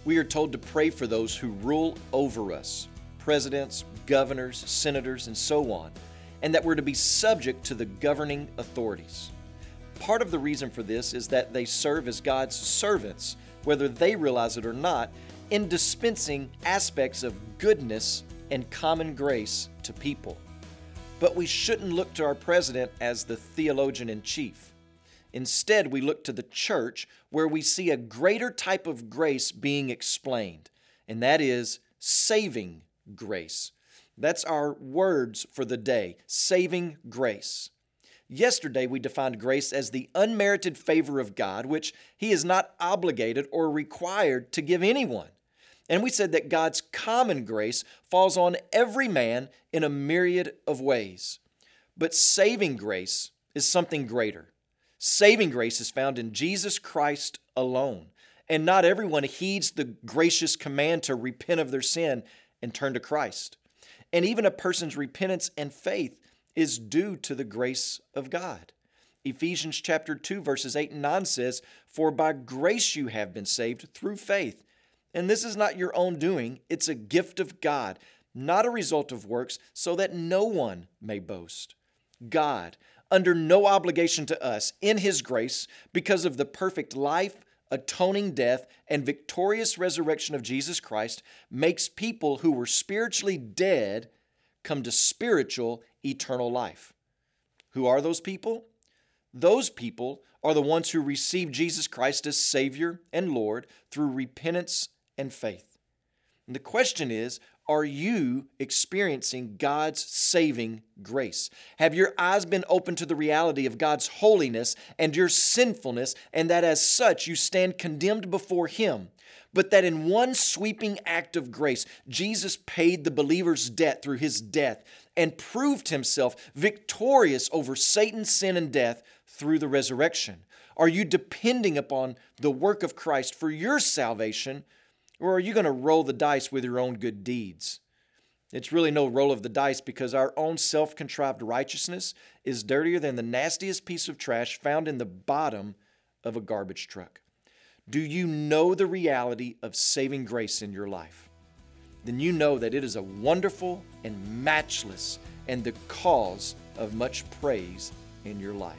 We are told to pray for those who rule over us, presidents, governors, senators, and so on, and that we're to be subject to the governing authorities. Part of the reason for this is that they serve as God's servants, whether they realize it or not, in dispensing aspects of goodness and common grace to people. But we shouldn't look to our president as the theologian in chief. Instead, we look to the church where we see a greater type of grace being explained, and that is saving grace. That's our words for the day, saving grace. Yesterday, we defined grace as the unmerited favor of God, which He is not obligated or required to give anyone. And we said that God's common grace falls on every man in a myriad of ways. But saving grace is something greater. Saving grace is found in Jesus Christ alone. And not everyone heeds the gracious command to repent of their sin and turn to Christ. And even a person's repentance and faith is due to the grace of God. Ephesians chapter 2, verses 8 and 9 says, "For by grace you have been saved through faith. And this is not your own doing, it's a gift of God, not a result of works, so that no one may boast." God, under no obligation to us, in His grace, because of the perfect life, atoning death, and victorious resurrection of Jesus Christ, makes people who were spiritually dead come to spiritual, eternal life. Who are those people? Those people are the ones who receive Jesus Christ as Savior and Lord through repentance and faith. And the question is, are you experiencing God's saving grace? Have your eyes been opened to the reality of God's holiness and your sinfulness, and that as such you stand condemned before Him, but that in one sweeping act of grace, Jesus paid the believer's debt through His death and proved Himself victorious over Satan, sin, and death through the resurrection? Are you depending upon the work of Christ for your salvation, or are you going to roll the dice with your own good deeds? It's really no roll of the dice, because our own self-contrived righteousness is dirtier than the nastiest piece of trash found in the bottom of a garbage truck. Do you know the reality of saving grace in your life? Then you know that it is a wonderful and matchless and the cause of much praise in your life.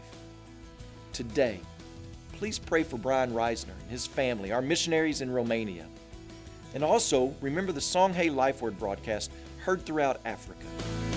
Today, please pray for Brian Reisner and his family, our missionaries in Romania. And also, remember the Song Hey Life Word broadcast heard throughout Africa.